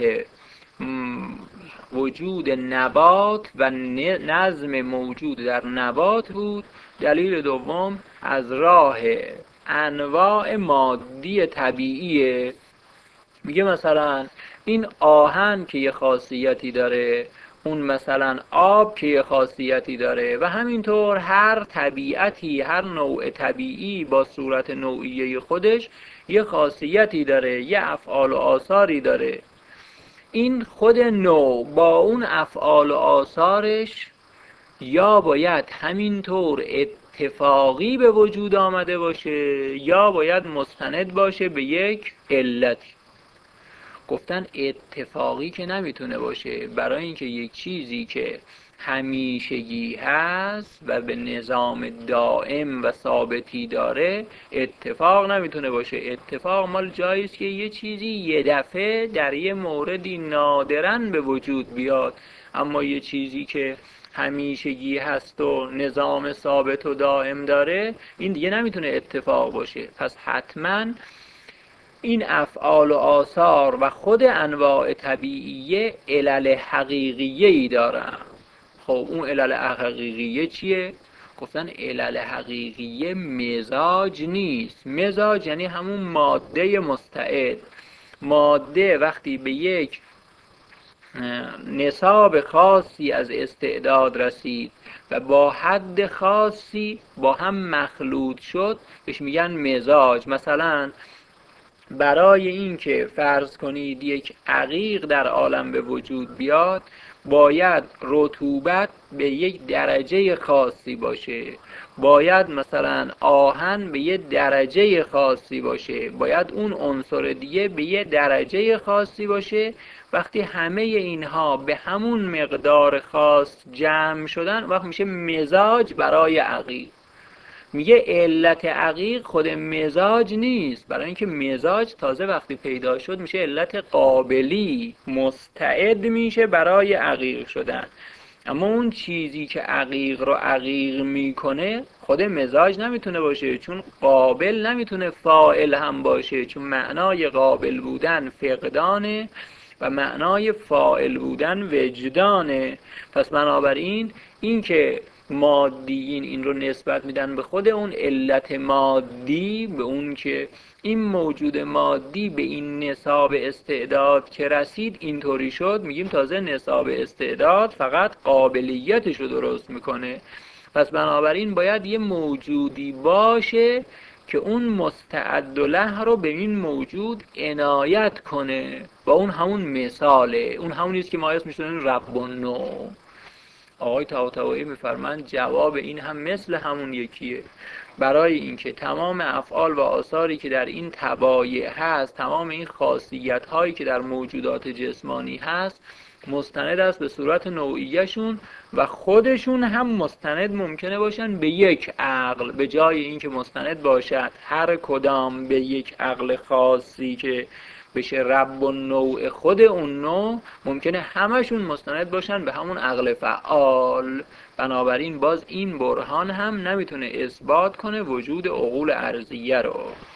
[SPEAKER 1] وجود نبات و نظم موجود در نبات بود. دلیل دوم از راه انواع مادی طبیعیه. میگه مثلا این آهن که یه خاصیتی داره، اون مثلا آب که یه خاصیتی داره، و همینطور هر طبیعتی، هر نوع طبیعی با صورت نوعیه خودش یه خاصیتی داره، یه افعال و آثاری داره. این خود نوع با اون افعال و آثارش یا باید همینطور اتفاقی به وجود آمده باشه یا باید مستند باشه به یک علتی. گفتن اتفاقی که نمیتونه باشه، برای اینکه یک چیزی که همیشگی هست و به نظام دائم و ثابتی داره اتفاق نمیتونه باشه. اتفاق مال جایی است که یه چیزی یه دفعه در یه موردی نادراً به وجود بیاد، اما یه چیزی که همیشگی هست و نظام ثابت و دائم داره این دیگه نمیتونه اتفاق باشه. پس حتماً این افعال و آثار و خود انواع طبیعیه علل حقیقیه‌ای دارن. خب اون علل حقیقیه چیه؟ گفتن علل حقیقیه مزاج نیست. مزاج یعنی همون ماده مستعد. ماده وقتی به یک نصاب خاصی از استعداد رسید و با حد خاصی با هم مخلوط شد بهش میگن مزاج. مثلا برای این که فرض کنید یک عقیق در عالم به وجود بیاد باید رطوبت به یک درجه خاصی باشه، باید مثلا آهن به یک درجه خاصی باشه، باید اون عنصر دیگه به یک درجه خاصی باشه. وقتی همه اینها به همون مقدار خاص جمع شدن وقت میشه مزاج برای عقیق. میگه علت عقیق خود مزاج نیست، برای اینکه مزاج تازه وقتی پیدا شد میشه علت قابلی، مستعد میشه برای عقیق شدن. اما اون چیزی که عقیق رو عقیق میکنه خود مزاج نمیتونه باشه، چون قابل نمیتونه فاعل هم باشه، چون معنای قابل بودن فقدانه و معنای فاعل بودن وجدانه. پس بنابراین این که مادیین این رو نسبت میدن به خود اون علت مادی، به اون که این موجود مادی به این نصاب استعداد که رسید اینطوری شد، میگیم تازه نصاب استعداد فقط قابلیتش رو درست میکنه. پس بنابراین باید یه موجودی باشه که اون مستعد له رو به این موجود عنایت کنه و اون همون مثاله، اون همونیست که ما اسمش میشونیم رب النوع. آقای طباطبایی میفرمایند جواب این هم مثل همون یکیه. برای اینکه تمام افعال و آثاری که در این طبایع هست، تمام این خاصیت هایی که در موجودات جسمانی هست مستند است به صورت نوعیشون و خودشون هم مستند ممکنه باشن به یک عقل، به جای اینکه مستند باشد هر کدام به یک عقل خاصی که بشه رب و نوع خود اون نوع، ممکنه همشون مستند باشن به همون عقل فعال. بنابراین باز این برهان هم نمیتونه اثبات کنه وجود عقول ارضیه رو.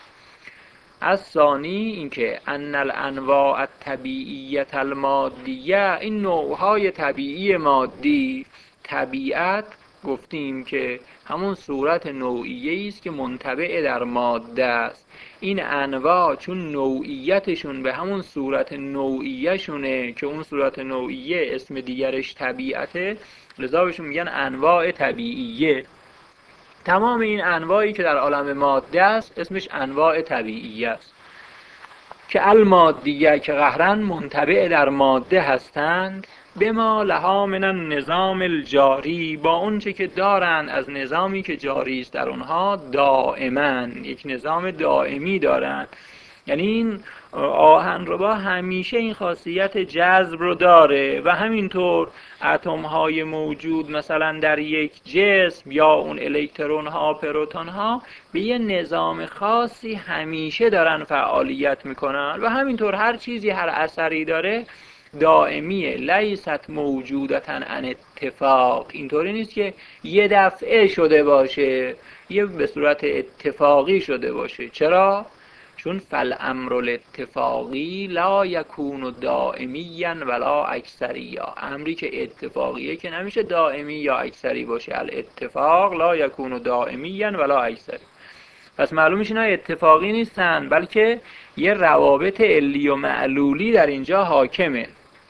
[SPEAKER 1] از ثانی اینکه ان الانواع الطبیعیه المادیه، این نوعهای طبیعی مادی، طبیعت گفتیم که همون صورت نوعیه‌ای است که منطبع در ماده است. این انواع چون نوعیتشون به همون صورت نوعیه شونه که اون صورت نوعیه اسم دیگرش طبیعته، لذا بهشون میگن انواع طبیعیه. تمام این انواعی که در عالم ماده است اسمش انواع طبیعیه است که المادیه که قهرن منطبع در ماده هستند، به ما لها من النظام الجاری، با اون چه که دارند از نظامی که جاری است در اونها، دائما یک نظام دائمی دارند. یعنی این آهنربا همیشه این خاصیت جذب رو داره و همینطور اتم های موجود مثلا در یک جسم یا اون الکترون ها پروتون ها به یه نظام خاصی همیشه دارن فعالیت میکنن و همینطور هر چیزی هر اثری داره دائمیه. لیست موجودتن ان اتفاق، اینطوری نیست که یه دفعه شده باشه، یه به صورت اتفاقی شده باشه. چرا؟ چون فالامر الاتفاقی لا یکون دائمیا ولا اکثریا، امری که اتفاقیه که نمیشه دائمی یا اکثری باشه. الاتفاق لا یکون دائمیا ولا اکثری. پس معلوم میشه اینا اتفاقی نیستن، بلکه یه روابط علی و معلولی در اینجا حاکمه.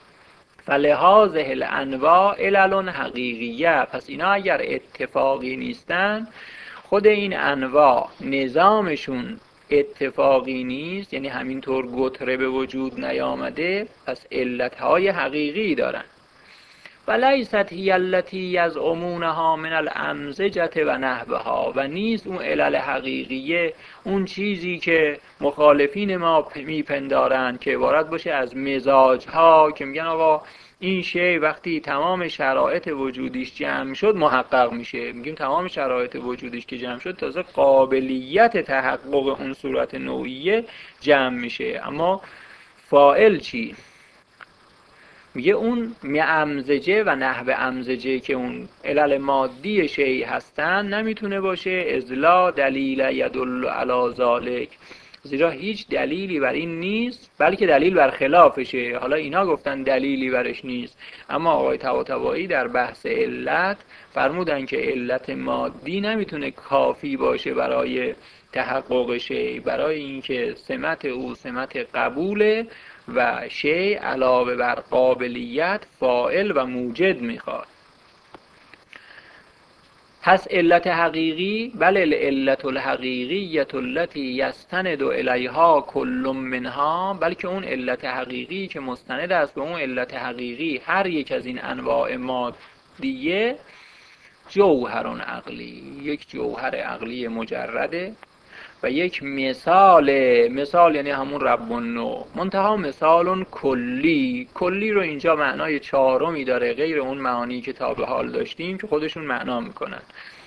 [SPEAKER 1] فلهذه الانواع علل حقیقیه، پس اینا اگر اتفاقی نیستن، خود این انواع نظامشون اتفاقی نیست، یعنی همینطور گتره به وجود نیامده، پس علتهای حقیقی دارن. و لیست هی التی یزعمونها من الامزجة و نحوها، و نیست اون علل حقیقیه، اون چیزی که مخالفین ما میپندارند که عبارت باشه از مزاجها، که میگن آقا این شی وقتی تمام شرایط وجودیش جمع شد محقق میشه. میگیم تمام شرایط وجودیش که جمع شد تازه قابلیت تحقق اون صورت نوعیه جمع میشه. اما فاعل چی؟ میگه اون امزجه و نحو امزجه که اون علل مادی شیء هستن نمیتونه باشه اذلا دلیل یدل علی ذالک، زیرا هیچ دلیلی بر این نیست، بلکه دلیل بر خلافشه. حالا اینا گفتن دلیلی برش نیست، اما آقای طباطبایی در بحث علت فرمودن که علت مادی نمیتونه کافی باشه برای تحقق شیء، برای اینکه سمت او سمت قبوله و شیء علاوه بر قابلیت فاعل و موجد میخواد. پس علت حقیقی بل العلت الحقیقیة التي یستند الیها کل منها، بلکه اون علت حقیقی که مستند است به اون علت حقیقی هر یک از این انواع مادیه، جوهر عقلی، یک جوهر عقلی مجرده و یک مثال، مثال یعنی همون رب النوع، منتها مثال کلی. کلی رو اینجا معنای چهارمی داره غیر اون معانی که تا به حال داشتیم که خودشون معنا میکنن.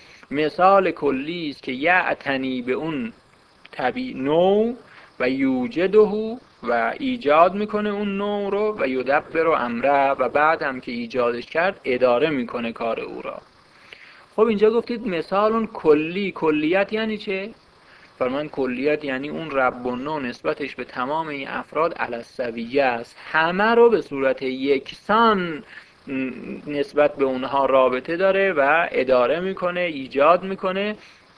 [SPEAKER 1] مثال کلی است که یعتنی به اون طبیع نوع و یوجده و ایجاد میکنه اون نوع رو و یدبر امره، و بعد هم که ایجادش کرد اداره میکنه کار او را. خب اینجا گفتید مثال کلی، کلیت یعنی چه؟ فرمان کلیت یعنی اون رب النوع نسبتش به تمام این افراد علی السویه است، همه رو به صورت یکسان نسبت به اونها رابطه داره و اداره میکنه، ایجاد میکنه.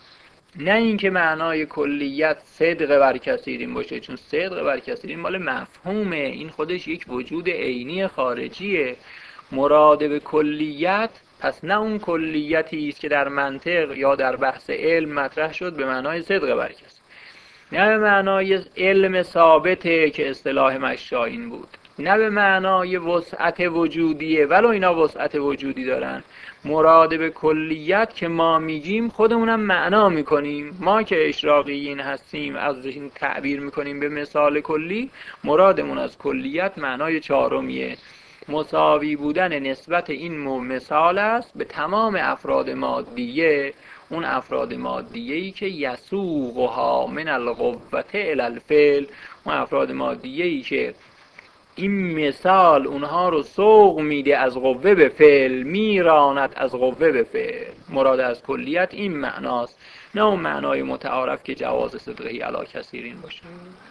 [SPEAKER 1] نه اینکه معنای کلیت صدق بر کثیرین باشه، چون صدق بر کثیرین مال مفهومه، این خودش یک وجود عینی خارجیه. مراد به کلیت پس نه اون کلیتی است که در منطق یا در بحث علم مطرح شد به معنای صدق بر کثیر، نه به معنای علم ثابته که اصطلاح مشایین بود، نه به معنای وسعت وجودیه ولو اینا وسعت وجودی دارن. مراد به کلیت که ما میگیم خودمونم معنا میکنیم، ما که اشراقیین هستیم از این تعبیر میکنیم به مثال کلی، مرادمون از کلیت معنای چهارمیه، مساوی بودن نسبت این مثال است به تمام افراد مادیه، اون افراد مادیه‌ای که یسوقها من القوة الی الفعل، اون افراد مادیه‌ای که این مثال اونها رو سوق میده از قوه به فعل، میراند از قوه به فعل. مراد از کلیت این معناست، نه اون معنای متعارف که جواز صدقه علی کثیرین باشه.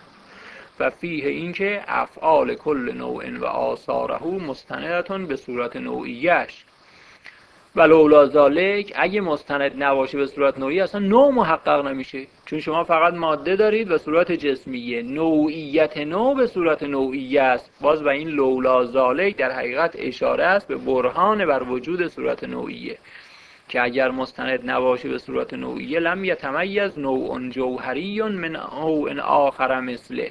[SPEAKER 1] و فیه این که افعال کل نوع و آثاره مستندتون به صورت نوعیش، و لولا ذالک اگه مستند نباشه به صورت نوعی اصلا نوع محقق نمیشه، چون شما فقط ماده دارید و صورت جسمیه، نوعیت نوع به صورت نوعیه است. باز و این لولا ذالک در حقیقت اشاره است به برهان بر وجود صورت نوعیه، که اگر مستند نباشه به صورت نوعیه لم یتمیز نوع جوهری من نوع آخر مثله.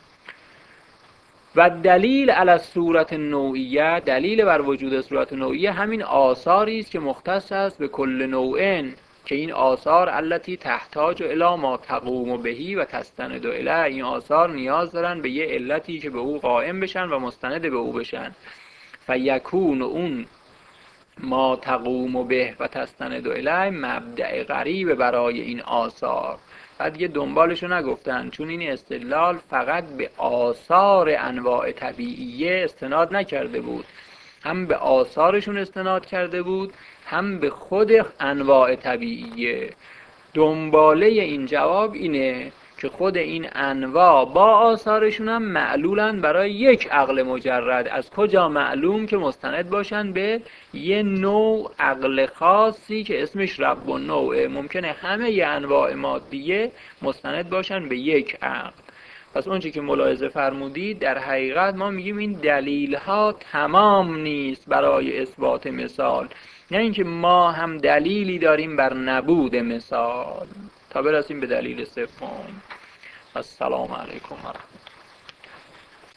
[SPEAKER 1] و دلیل علی صورت نوعیه، دلیل بر وجود صورت نوعیه همین آثاری است که مختص است به کل نوعین، که این آثار التی تحتاج الی ما تقوم بهی و تستند الیه، این آثار نیاز دارن به یه علتی که به او قائم بشن و مستند به او بشن. فیکون اون ما تقوم به و تستند الیه مبدأ غریب برای این آثار. بعد یه دنبالشو نگفتن، چون این استدلال فقط به آثار انواع طبیعیه استناد نکرده بود، هم به آثارشون استناد کرده بود هم به خود انواع طبیعیه. دنباله این جواب اینه که خود این انواع با آثارشون هم معلولن برای یک عقل مجرد. از کجا معلوم؟ که مستند باشن به یه نوع عقل خاصی که اسمش رب النوعه. ممکنه همه ی انواع مادیه مستند باشن به یک عقل. پس اونچه که ملاحظه فرمودید در حقیقت ما میگیم این دلیل ها تمام نیست برای اثبات مثال، نه اینکه ما هم دلیلی داریم بر نبود مثال. تا برسیم به دلیل سوم. السلام علیکم و رحمت الله.